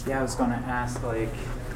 Yeah, I was going to ask, like,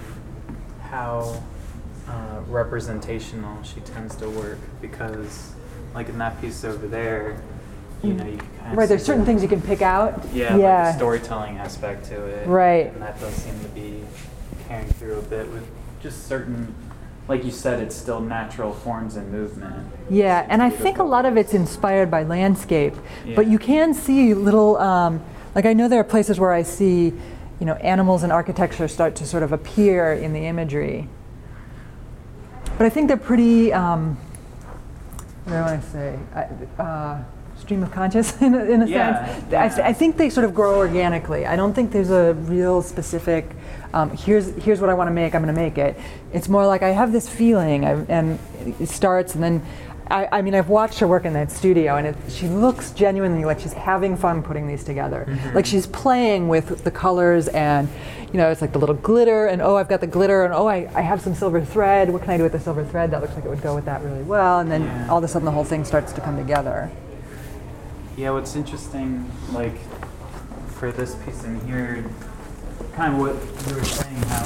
how representational she tends to work, because, like, in that piece over there, you know, you can kind of right. There's certain things you can pick out. Yeah, like a storytelling aspect to it. Right. And that does seem to be carrying through a bit with just certain, like you said, it's still natural forms and movement. Yeah, and I think a lot of it's inspired by landscape, but you can see little, like I know there are places where I see, you know, animals and architecture start to sort of appear in the imagery. But I think they're pretty, what do I want to say, stream of conscious in a sense. Yeah. I think they sort of grow organically. I don't think there's a real specific, here's what I want to make, I'm going to make it. It's more like I have this feeling, and it starts, and then, I mean, I've watched her work in that studio, and she looks genuinely like she's having fun putting these together. Mm-hmm. Like she's playing with the colors, and you know, it's like the little glitter, and oh, I've got the glitter, and oh, I have some silver thread. What can I do with the silver thread? That looks like it would go with that really well. And then all of a sudden, the whole thing starts to come together. Yeah, what's interesting, like for this piece in here, kind of what you were saying, how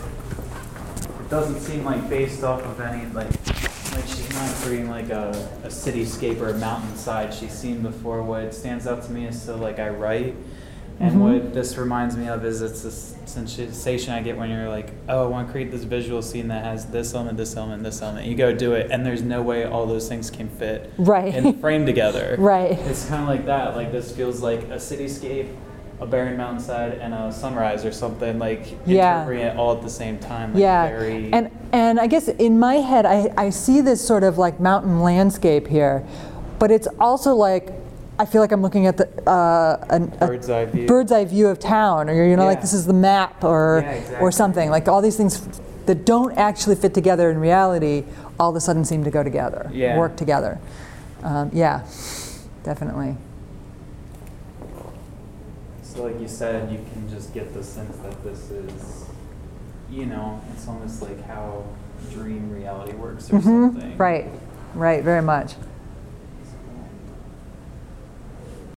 it doesn't seem like based off of any like she's not creating like a cityscape or a mountainside she's seen before. What stands out to me is so like I write, and what this reminds me of is it's this sensation I get when you're like, oh, I want to create this visual scene that has this element, this element, this element. You go do it, and there's no way all those things can fit in the frame together. Right. It's kind of like that. Like this feels like a cityscape, a barren mountainside, and a sunrise or something, like interpreting it all at the same time. Like very and I guess in my head I see this sort of like mountain landscape here, but it's also like I feel like I'm looking at the bird's eye view of town, or you know, like this is the map, or or something. Like all these things that don't actually fit together in reality, all of a sudden seem to go together, work together. Yeah, definitely. So like you said, you can just get the sense that this is, you know, it's almost like how dream reality works or something. Right, very much.